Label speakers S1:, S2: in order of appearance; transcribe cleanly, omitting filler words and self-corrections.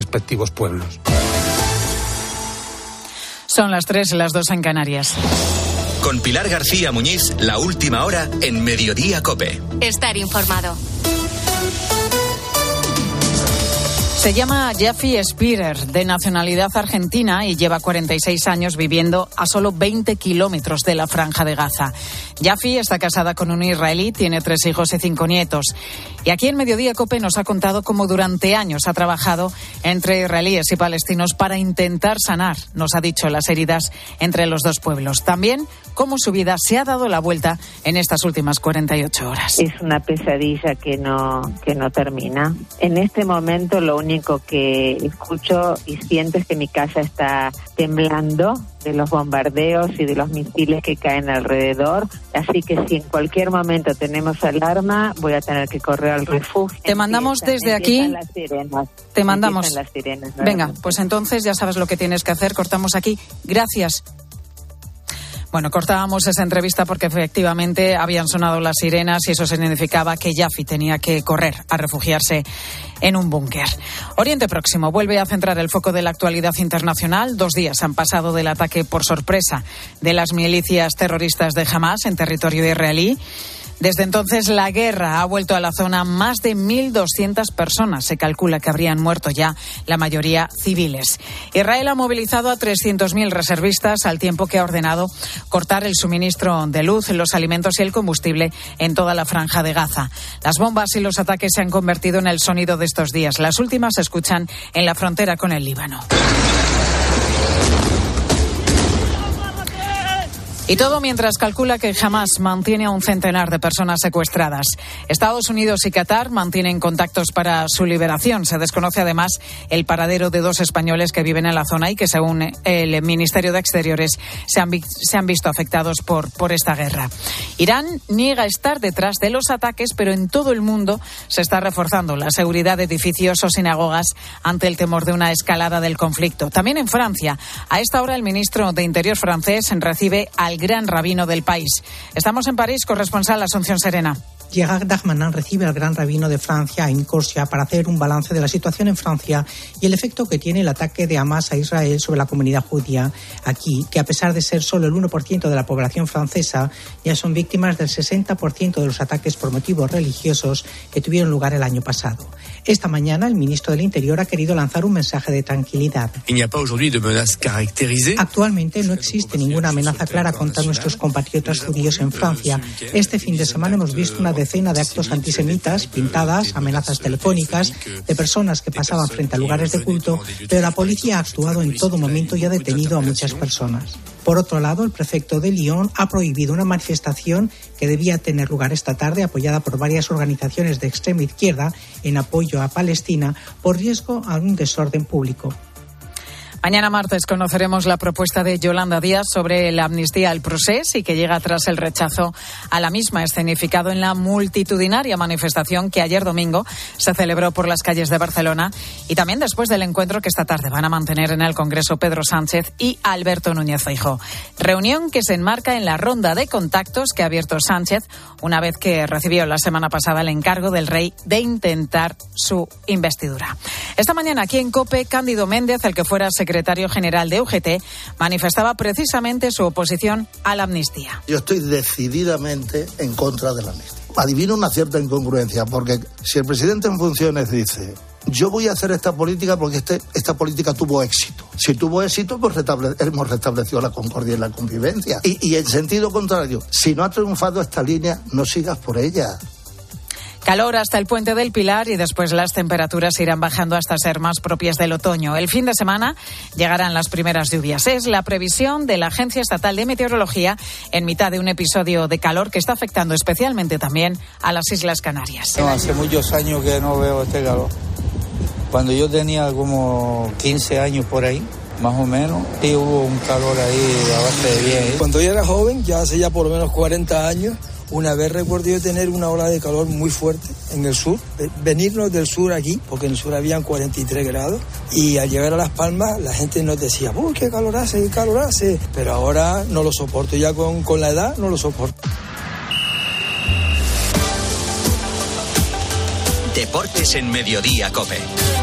S1: respectivos pueblos.
S2: Son las 3, las 2 en Canarias.
S3: Con Pilar García Muñiz, la última hora en Mediodía COPE.
S4: Estar informado.
S2: Se llama Jaffi Spirer, de nacionalidad argentina, y lleva 46 años viviendo a solo 20 kilómetros de la Franja de Gaza. Jaffi está casada con un israelí, tiene 3 hijos y 5 nietos. Y aquí en Mediodía COPE nos ha contado cómo durante años ha trabajado entre israelíes y palestinos para intentar sanar, nos ha dicho, las heridas entre los dos pueblos. También cómo su vida se ha dado la vuelta en estas últimas 48 horas.
S5: Es una pesadilla que no termina. En este momento lo único que escucho y siento es que mi casa está temblando de los bombardeos y de los misiles que caen alrededor. Así que si en cualquier momento tenemos alarma, voy a tener que correr al refugio.
S2: Te mandamos desde aquí.
S5: Las sirenas.
S2: Te mandamos.
S5: Las sirenas,
S2: venga, pues entonces ya sabes lo que tienes que hacer. Cortamos aquí. Gracias. Bueno, cortábamos esa entrevista porque efectivamente habían sonado las sirenas y eso significaba que Jaffi tenía que correr a refugiarse en un búnker. Oriente Próximo vuelve a centrar el foco de la actualidad internacional. 2 días han pasado del ataque por sorpresa de las milicias terroristas de Hamás en territorio israelí. Desde entonces, la guerra ha vuelto a la zona. Más de 1.200 personas se calcula que habrían muerto ya, la mayoría civiles. Israel ha movilizado a 300.000 reservistas, al tiempo que ha ordenado cortar el suministro de luz, los alimentos y el combustible en toda la Franja de Gaza. Las bombas y los ataques se han convertido en el sonido de estos días. Las últimas se escuchan en la frontera con el Líbano. Y todo mientras calcula que Hamás mantiene a un centenar de personas secuestradas. Estados Unidos y Qatar mantienen contactos para su liberación. Se desconoce además el paradero de 2 españoles que viven en la zona y que, según el Ministerio de Exteriores, se han visto afectados por esta guerra. Irán niega estar detrás de los ataques, pero en todo el mundo se está reforzando la seguridad de edificios o sinagogas ante el temor de una escalada del conflicto. También en Francia, a esta hora el ministro de Interior francés recibe al gran rabino del país. Estamos en París, corresponsal Asunción Serena.
S6: Gérald Darmanin recibe al gran rabino de Francia en Corsia para hacer un balance de la situación en Francia y el efecto que tiene el ataque de Hamás a Israel sobre la comunidad judía aquí, que a pesar de ser solo el 1% de la población francesa, ya son víctimas del 60% de los ataques por motivos religiosos que tuvieron lugar el año pasado. Esta mañana el ministro del Interior ha querido lanzar un mensaje de tranquilidad. Actualmente no existe ninguna amenaza clara contra nuestros compatriotas judíos en Francia. Este fin de semana hemos visto una decena de actos antisemitas, pintadas, amenazas telefónicas de personas que pasaban frente a lugares de culto, pero la policía ha actuado en todo momento y ha detenido a muchas personas. Por otro lado, el prefecto de Lyon ha prohibido una manifestación que debía tener lugar esta tarde, apoyada por varias organizaciones de extrema izquierda en apoyo a Palestina, por riesgo a un desorden público.
S2: Mañana martes conoceremos la propuesta de Yolanda Díaz sobre la amnistía al procés y que llega tras el rechazo a la misma, escenificado en la multitudinaria manifestación que ayer domingo se celebró por las calles de Barcelona y también después del encuentro que esta tarde van a mantener en el Congreso Pedro Sánchez y Alberto Núñez Feijóo. Reunión que se enmarca en la ronda de contactos que ha abierto Sánchez una vez que recibió la semana pasada el encargo del rey de intentar su investidura. Esta mañana aquí en COPE, Cándido Méndez, el que fuera secretario general de UGT, manifestaba precisamente su oposición a la amnistía.
S7: Yo estoy decididamente en contra de la amnistía. Adivino una cierta incongruencia, porque si el presidente en funciones dice: yo voy a hacer esta política porque esta política tuvo éxito. Si tuvo éxito, pues hemos restablecido la concordia y la convivencia. Y en sentido contrario, si no ha triunfado esta línea, no sigas por ella.
S2: Calor hasta el Puente del Pilar y después las temperaturas irán bajando hasta ser más propias del otoño. El fin de semana llegarán las primeras lluvias. Es la previsión de la Agencia Estatal de Meteorología en mitad de un episodio de calor que está afectando especialmente también a las Islas Canarias.
S8: No, hace muchos años que no veo este calor. Cuando yo tenía como 15 años por ahí, más o menos, sí hubo un calor ahí a base de bien.
S9: Cuando yo era joven, ya hace ya por lo menos 40 años, una vez recuerdo yo tener una ola de calor muy fuerte en el sur, venirnos del sur aquí, porque en el sur habían 43 grados, y al llegar a Las Palmas la gente nos decía: ¡uy, qué calor hace, qué calor hace! Pero ahora no lo soporto, ya con la edad no lo soporto.
S3: Deportes en Mediodía COPE.